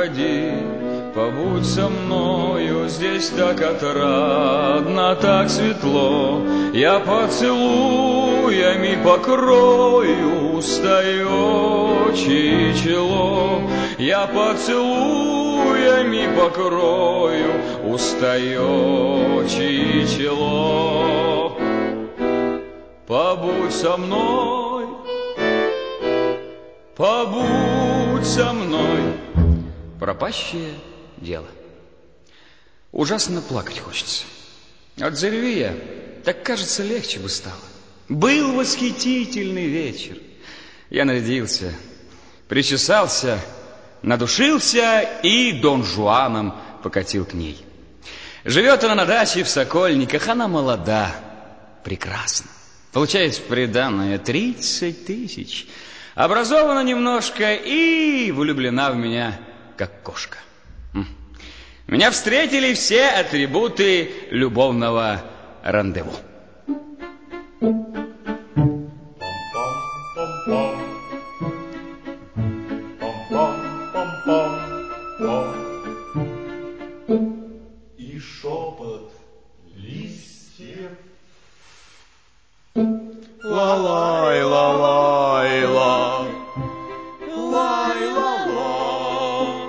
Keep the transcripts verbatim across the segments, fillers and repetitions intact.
уходи, побудь со мною, здесь так отрадно, так светло. Я поцелуями покрою устающее чело. Я поцелуями покрою устающее чело. Побудь со мной, побудь со мной. Пропащее дело. Ужасно плакать хочется. Отзови я, так, кажется, легче бы стало. Был восхитительный вечер. Я нарядился, причесался, надушился и Дон Жуаном покатил к ней. Живет она на даче в Сокольниках, она молода, прекрасна. Получает приданое тридцать тысяч. Образована немножко и влюблена в меня, как кошка. Меня встретили все атрибуты любовного рандеву. И шепот листьев. Ла-лай, ла-лай, ла. Лай-ла-ла.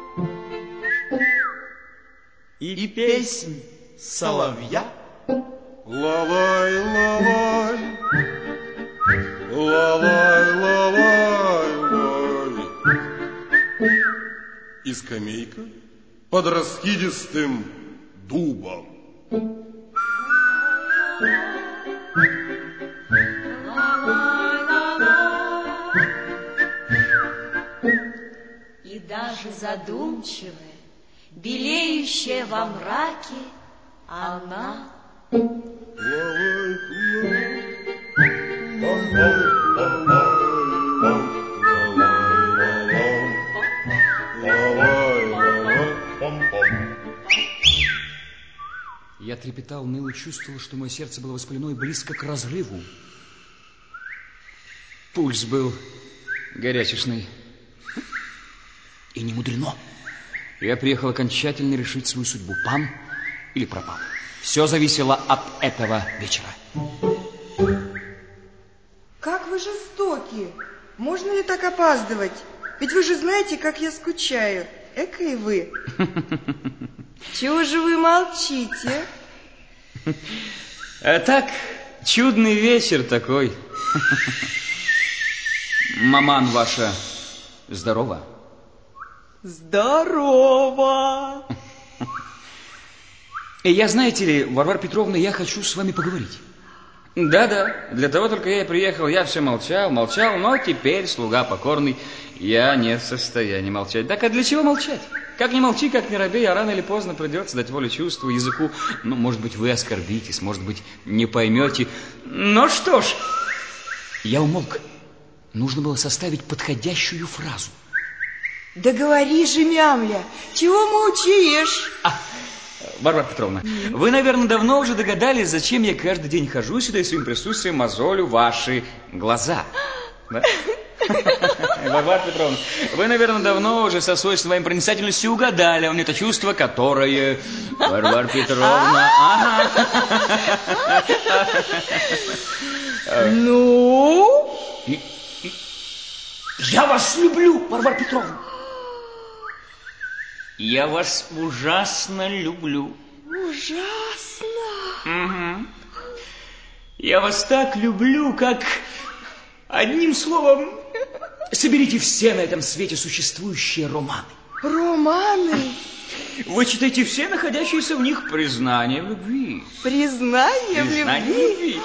И песнь соловья. Лалай, лалай, лалай, лалай, лай. И скамейка под раскидистым дубом. И даже задумчивая, белеющая во мраке, она... Лалай, Я трепетал, ныл и чувствовал, что мое сердце было воспалено и близко к разрыву. Пульс был горячечный. И не мудрено. Я приехал окончательно решить свою судьбу. Пан или пропал. Все зависело от этого вечера. Как вы жестоки. Можно ли так опаздывать? Ведь вы же знаете, как я скучаю. Экой вы. Чего же вы молчите? А так, чудный вечер такой. Маман ваша здорова? Здорово. И я, знаете ли, Варвара Петровна, я хочу с вами поговорить. Да-да, для того только я и приехал. Я все молчал, молчал, но теперь, слуга покорный, я не в состоянии молчать. Так а для чего молчать? Как не молчи, как не робей, а рано или поздно придется дать волю чувству, языку. Ну, может быть, вы оскорбитесь, может быть, не поймете. Ну что ж, я умолк. Нужно было составить подходящую фразу. Да говори же, мямля, чего молчишь? А, Варвара Петровна, mm. вы, наверное, давно уже догадались, зачем я каждый день хожу сюда и своим присутствием мозолю ваши глаза. Да? Варвара Петровна, вы, наверное, давно уже со своей своей проницательностью угадали, а у меня это чувство, которое... Варвара Петровна... Ну? Я вас люблю, Варвара Петровна. Я вас ужасно люблю. Ужасно? Угу. Я вас так люблю, как... Одним словом, соберите все на этом свете существующие романы. Романы? Вы читаете все находящиеся в них признания в любви. Признания в любви?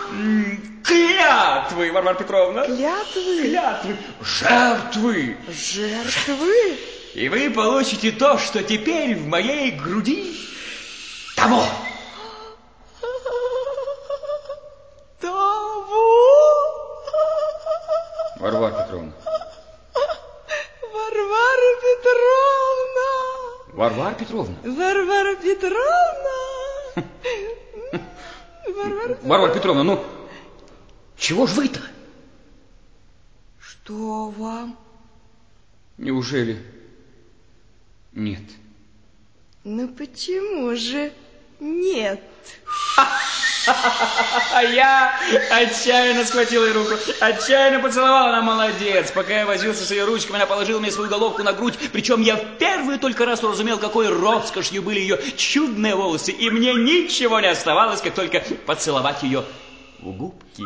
Клятвы, Варвара Петровна. Клятвы? Клятвы. Жертвы. Жертвы? И вы получите то, что теперь в моей груди того. Варвара Петровна. Варвара Петровна. Варвара Петровна. Варвара Петровна. Варвара Петровна. Варвара Петровна, ну, чего ж вы-то? Что вам? Неужели Нет. Ну почему же нет? Я отчаянно схватил ее руку, отчаянно поцеловал, она молодец. Пока я возился с ее ручками, она положила мне свою головку на грудь, причем я в первый только раз уразумел, какой роскошью были ее чудные волосы, и мне ничего не оставалось, как только поцеловать ее в губки.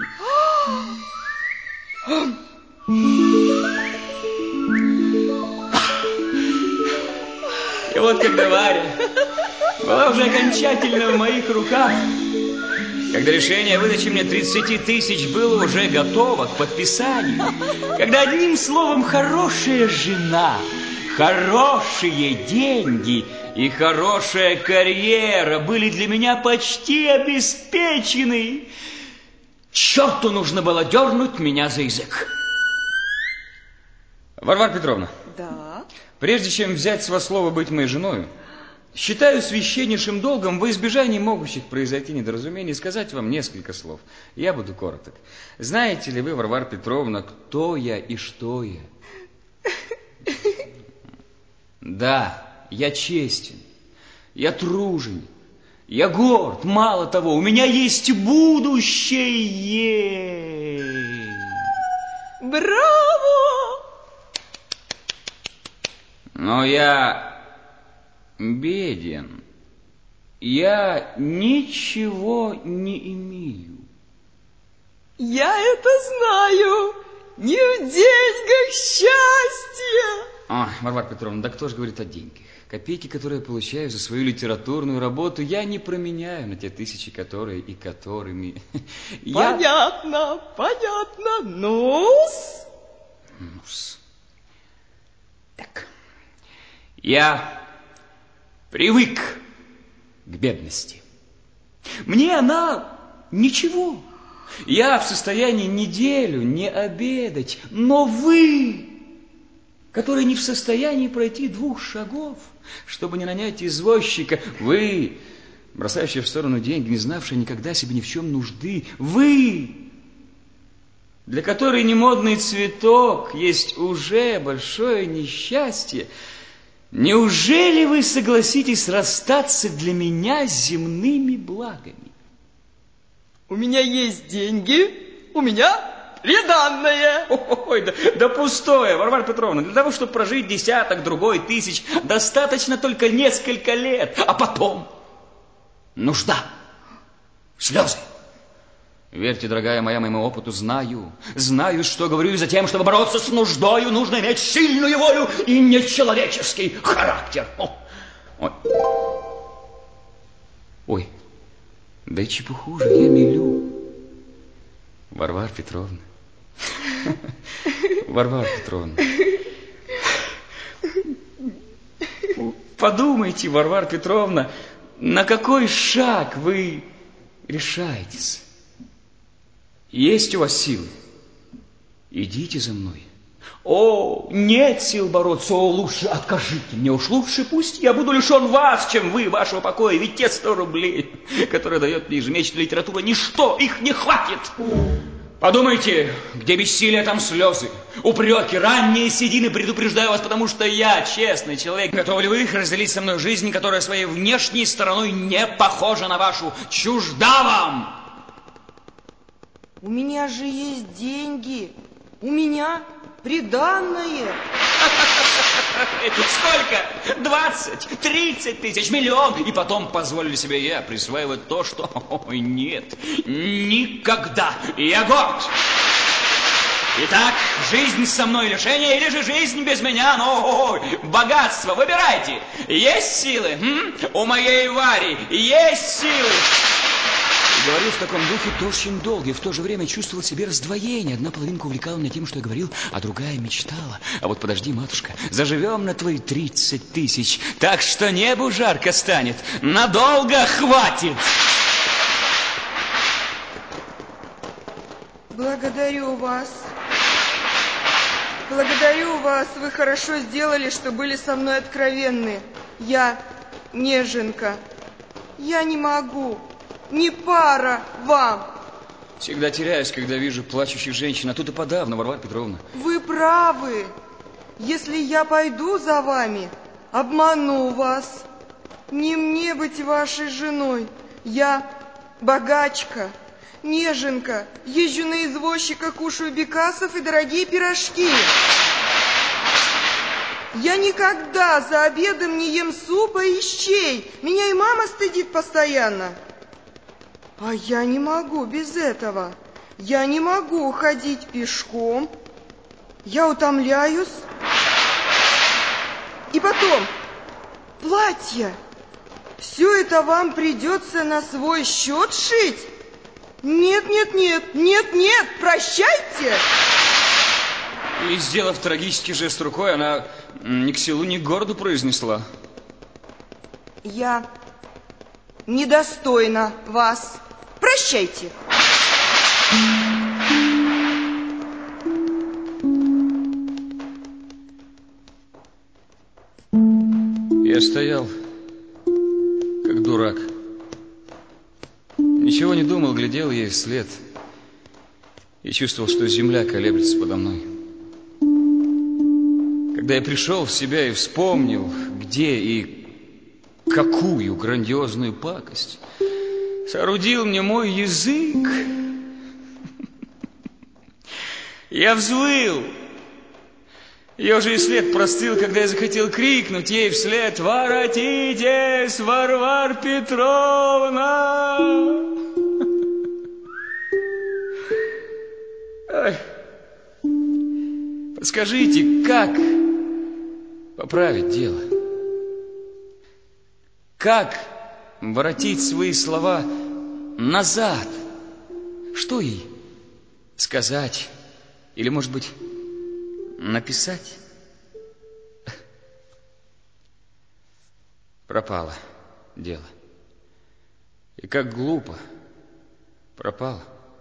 И вот когда Варя была уже окончательно в моих руках, когда решение о выдаче мне тридцати тысяч было уже готово к подписанию, когда одним словом хорошая жена, хорошие деньги и хорошая карьера были для меня почти обеспечены, черту нужно было дернуть меня за язык. Варвара Петровна. Да? Прежде чем взять с вас слово быть моей женой, считаю священнейшим долгом во избежание могущих произойти недоразумений сказать вам несколько слов. Я буду короток. Знаете ли вы, Варвара Петровна, кто я и что я? Да, я честен, я труженик, я горд. Мало того, у меня есть будущее. Браво! Но я беден. Я ничего не имею. Я это знаю. Не в деньгах счастье. Ой, Варвара Петровна, да кто же говорит о деньгах? Копейки, которые я получаю за свою литературную работу, я не променяю на те тысячи, которые и которыми... Понятно, я... понятно. Ну-с. Ну-с. Так... Я привык к бедности. Мне она ничего. Я в состоянии неделю не обедать. Но вы, которые не в состоянии пройти двух шагов, чтобы не нанять извозчика, вы, бросающие в сторону деньги, не знавшие никогда себе ни в чем нужды, вы, для которой немодный цветок есть уже большое несчастье, неужели вы согласитесь расстаться для меня с земными благами? У меня есть деньги, у меня приданное. Ой, да, да пустое, Варвара Петровна. Для того, чтобы прожить десяток, другой, тысяч, достаточно только несколько лет. А потом нужда, слезы. Верьте, дорогая моя, моему опыту, знаю, знаю, что говорю, и за тем, чтобы бороться с нуждою, нужно иметь сильную волю и нечеловеческий характер. О, ой. Ой, да и чепуху же я мелю. Варвара Петровна. Варвара Петровна. Подумайте, Варвара Петровна, на какой шаг вы решаетесь? Есть у вас силы? Идите за мной. О, нет сил бороться, о, лучше откажите мне. Уж лучше пусть я буду лишен вас, чем вы вашего покоя. Ведь те сто рублей, которые дает мне ежемесячная литература, ничто, их не хватит. Подумайте, где бессилие, там слезы, упреки, ранние седины. Предупреждаю вас, потому что я честный человек. Готовы ли вы разделить со мной жизнь, которая своей внешней стороной не похожа на вашу, чужда вам? У меня же есть деньги. У меня приданное. Сколько? Двадцать, тридцать тысяч, миллион. И потом позволили себе я присваивать то, что... Ой, нет, никогда. Я горд. Итак, жизнь со мной лишение или же жизнь без меня? Ну, богатство, выбирайте. Есть силы? М? У моей Вари есть силы. Говорил в таком духе то очень долго, и в то же время чувствовал в себе раздвоение. Одна половинка увлекала меня тем, что я говорил, а другая мечтала. А вот подожди, матушка, заживем на твои тридцать тысяч, так что небу жарко станет, надолго хватит. Благодарю вас. Благодарю вас. Вы хорошо сделали, что были со мной откровенны. Я неженка. Я не могу. Не пара вам. Всегда теряюсь, когда вижу плачущих женщин, а тут и подавно, Варвара Петровна. Вы правы. Если я пойду за вами, обманул вас. Не мне быть вашей женой. Я богачка, неженка, езжу на извозчика, кушаю бекасов и дорогие пирожки. Я никогда за обедом не ем супа и щей. Меня и мама стыдит постоянно. А я не могу без этого. Я не могу ходить пешком. Я утомляюсь. И потом, платье. Все это вам придется на свой счет шить? Нет, нет, нет, нет, нет, прощайте. И, сделав трагический жест рукой, она ни к селу, ни к городу произнесла: я недостойна вас. Прощайте. Я стоял, как дурак. Ничего не думал, глядел ей вслед и чувствовал, что земля колеблется подо мной. Когда я пришел в себя и вспомнил, где и какую грандиозную пакость соорудил мне мой язык, я взвыл. Ее же и след простыл, когда я захотел крикнуть ей вслед: «Воротитесь, Варвара Петровна!» Ой. Подскажите, как поправить дело? Как воротить свои слова назад? Что ей сказать? Или, может быть, написать? Пропало дело. И как глупо пропало.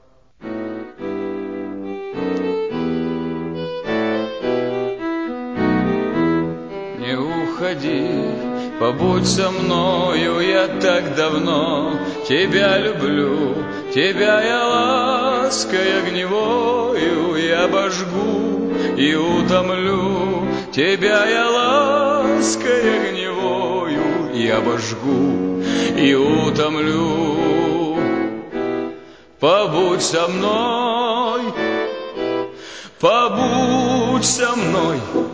Не уходи, побудь со мною, я так давно тебя люблю. Тебя я лаской огневою и обожгу, и утомлю. Тебя я лаской огневою и обожгу, и утомлю. Побудь со мной, побудь со мной.